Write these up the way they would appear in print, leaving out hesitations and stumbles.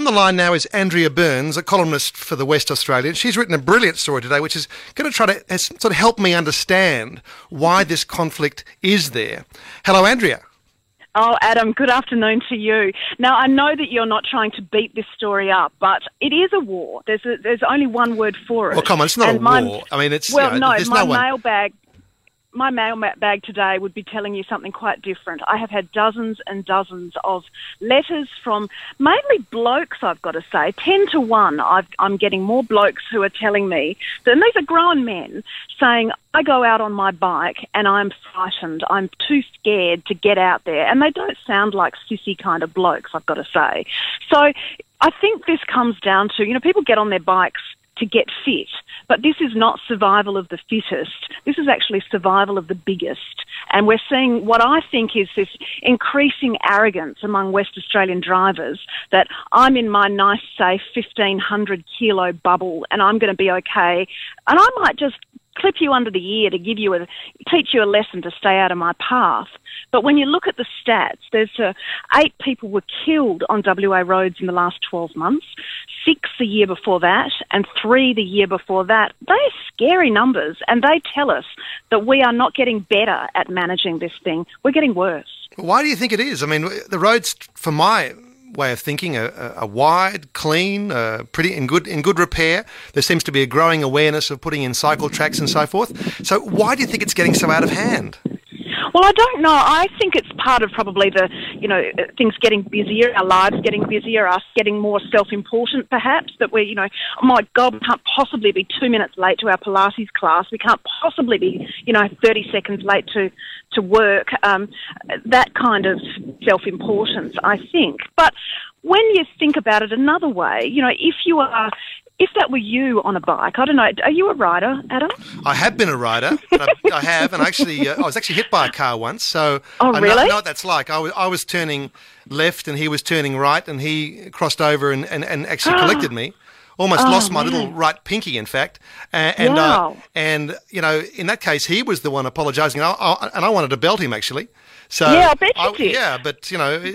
On the line now is Andrea Burns, a columnist for the West Australian. She's written a brilliant story today, which is going to try to sort of help me understand why this conflict is there. Hello, Andrea. Oh, Adam, good afternoon to you. Now, I know that you're not trying to beat this story up, but it is a war. There's only one word for it. Well, come on, it's not a war. I mean, it's... Well, there's no one... My mailbag today would be telling you something quite different. I have had dozens and dozens of letters from mainly blokes, I've got to say. 10 to 1, I'm getting more blokes who are telling me, and these are grown men, saying, I go out on my bike and I'm frightened. I'm too scared to get out there. And they don't sound like sissy kind of blokes, I've got to say. So I think this comes down to, people get on their bikes to get fit, but this is not survival of the fittest. This is actually survival of the biggest. And we're seeing what I think is this increasing arrogance among West Australian drivers that I'm in my nice, safe 1,500 kilo bubble and I'm going to be okay. And I might just clip you under the ear to teach you a lesson to stay out of my path. But when you look at the stats, there's 8 people were killed on WA roads in the last 12 months, 6 the year before that, and 3 the year before that. They're scary numbers, and they tell us that we are not getting better at managing this thing. We're getting worse. Why do you think it is? I mean, the roads, for my way of thinking, are wide, clean, pretty in good repair. There seems to be a growing awareness of putting in cycle tracks and so forth. So why do you think it's getting so out of hand? Well, I don't know. I think it's part of probably the, things getting busier, our lives getting busier, us getting more self-important perhaps, that we're, oh my God, we can't possibly be 2 minutes late to our Pilates class. We can't possibly be, 30 seconds late to work. That kind of self-importance, I think. But when you think about it another way, if that were you on a bike, I don't know, are you a rider, Adam? I have been a rider. I have, and actually, I was actually hit by a car once. So oh, really? I know what that's like. I was turning left and he was turning right, and he crossed over and actually collected me. Almost lost my little right pinky, in fact. Wow. In that case, he was the one apologising, and I wanted to belt him, actually. So yeah, I bet you did. Yeah, but,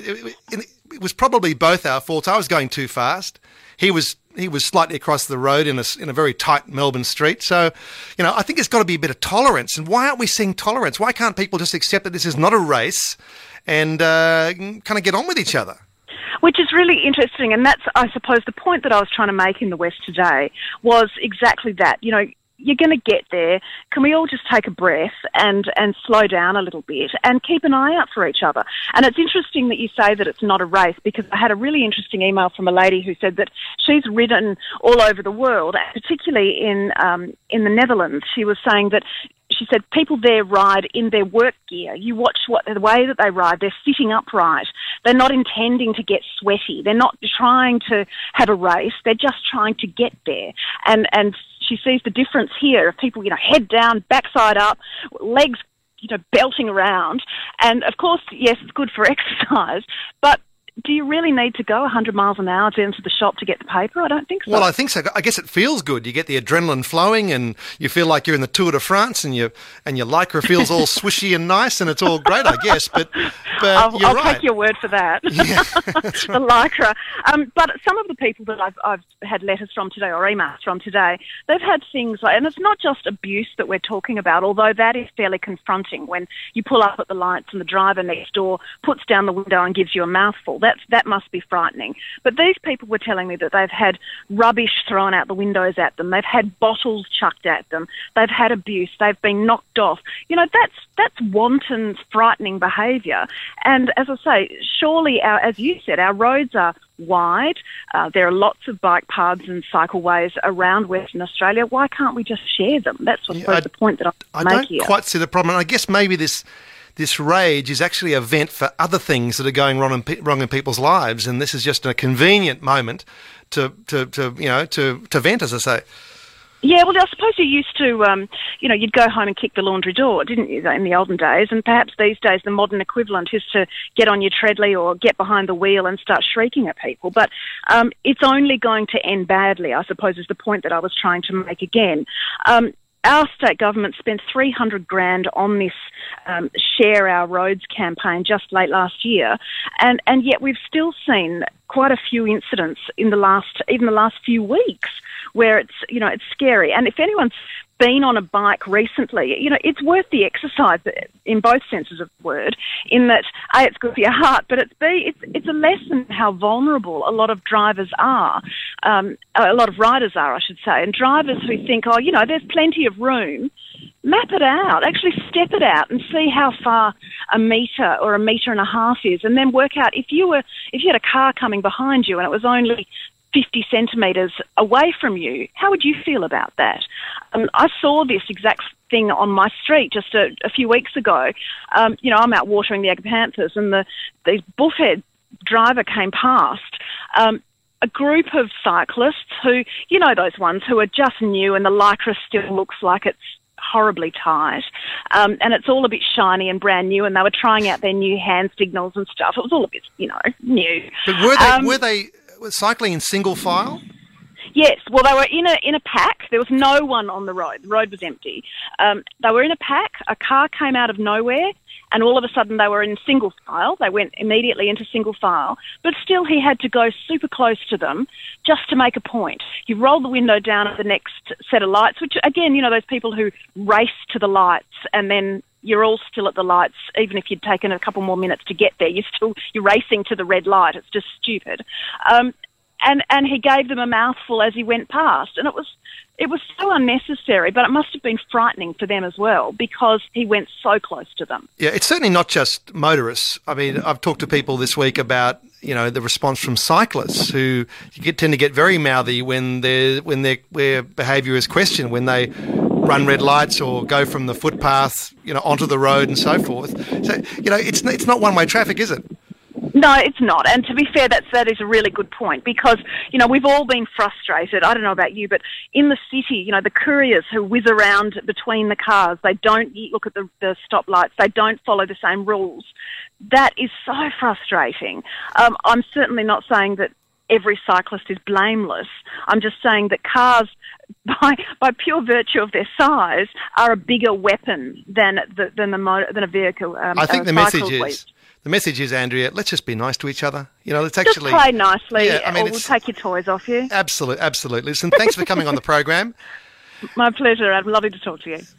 it was probably both our faults. I was going too fast. He was slightly across the road in a very tight Melbourne street. So, I think there's got to be a bit of tolerance. And why aren't we seeing tolerance? Why can't people just accept that this is not a race and kind of get on with each other? Which is really interesting. And that's, I suppose, the point that I was trying to make in the West today was exactly that. You're going to get there. Can we all just take a breath and slow down a little bit and keep an eye out for each other? And it's interesting that you say that it's not a race, because I had a really interesting email from a lady who said that she's ridden all over the world, particularly in the Netherlands. She was saying that she said people there ride in their work gear. You watch the way that they ride. They're sitting upright. They're not intending to get sweaty. They're not trying to have a race. They're just trying to get there. And she sees the difference here of people, head down, backside up, legs, belting around. And of course, yes, it's good for exercise, but do you really need to go 100 miles an hour down to the shop to get the paper? I don't think so. Well, I think so. I guess it feels good. You get the adrenaline flowing and you feel like you're in the Tour de France and your lycra feels all swishy and nice and it's all great, I guess. But I'll right. take your word for that. Yeah, that's right. The lycra. But some of the people that I've had letters from today or emails from today, they've had things like, and it's not just abuse that we're talking about, although that is fairly confronting when you pull up at the lights and the driver next door puts down the window and gives you a mouthful. That must be frightening. But these people were telling me that they've had rubbish thrown out the windows at them. They've had bottles chucked at them. They've had abuse. They've been knocked off. That's wanton, frightening behaviour. And as I say, surely, as you said, our roads are wide. There are lots of bike paths and cycleways around Western Australia. Why can't we just share them? That's the point that I'm making here. I don't quite see the problem. And I guess maybe this rage is actually a vent for other things that are going wrong in people's lives, and this is just a convenient moment to vent, as I say. Yeah, well, I suppose you used to, you'd go home and kick the laundry door, didn't you, in the olden days? And perhaps these days the modern equivalent is to get on your treadly or get behind the wheel and start shrieking at people. But it's only going to end badly, I suppose, is the point that I was trying to make again. Our state government spent $300,000 on this Share Our Roads campaign just late last year, and yet we've still seen quite a few incidents in the last few weeks where it's scary. And if anyone's been on a bike recently, it's worth the exercise in both senses of the word, in that A, it's good for your heart, but it's a lesson how vulnerable a lot of drivers are, a lot of riders are, I should say, and drivers who think, there's plenty of room. Map it out, actually step it out and see how far a metre or a metre and a half is, and then work out if you had a car coming behind you and it was only 50 centimetres away from you, how would you feel about that? I saw this exact thing on my street just a few weeks ago. I'm out watering the agapanthus, and the bullhead driver came past. A group of cyclists who, those ones who are just new and the lycra still looks like it's horribly tight, and it's all a bit shiny and brand new, and they were trying out their new hand signals and stuff. It was all a bit, new. But were they cycling in single file? Yes, well, they were in a pack. There was no one on the road. The road was empty. They were in a pack. A car came out of nowhere, and all of a sudden they were in single file. They went immediately into single file, but still he had to go super close to them just to make a point. He rolled the window down at the next set of lights, which, again, those people who race to the lights and then you're all still at the lights, even if you'd taken a couple more minutes to get there, you're racing to the red light. It's just stupid. And he gave them a mouthful as he went past, and it was so unnecessary, but it must have been frightening for them as well because he went so close to them. Yeah, it's certainly not just motorists. I mean, I've talked to people this week about the response from cyclists who tend to get very mouthy when their behaviour is questioned, when they run red lights or go from the footpath onto the road and so forth. So it's not one way traffic, is it? No, it's not. And to be fair, that is a really good point because, we've all been frustrated. I don't know about you, but in the city, the couriers who whiz around between the cars, they don't look at the stoplights, they don't follow the same rules. That is so frustrating. I'm certainly not saying that every cyclist is blameless. I'm just saying that cars, by pure virtue of their size, are a bigger weapon than a vehicle. I think the message is, Andrea, let's just be nice to each other. Let's actually just play nicely, or we'll take your toys off you. Absolutely. Listen, thanks for coming on the program. My pleasure. I'd love to talk to you.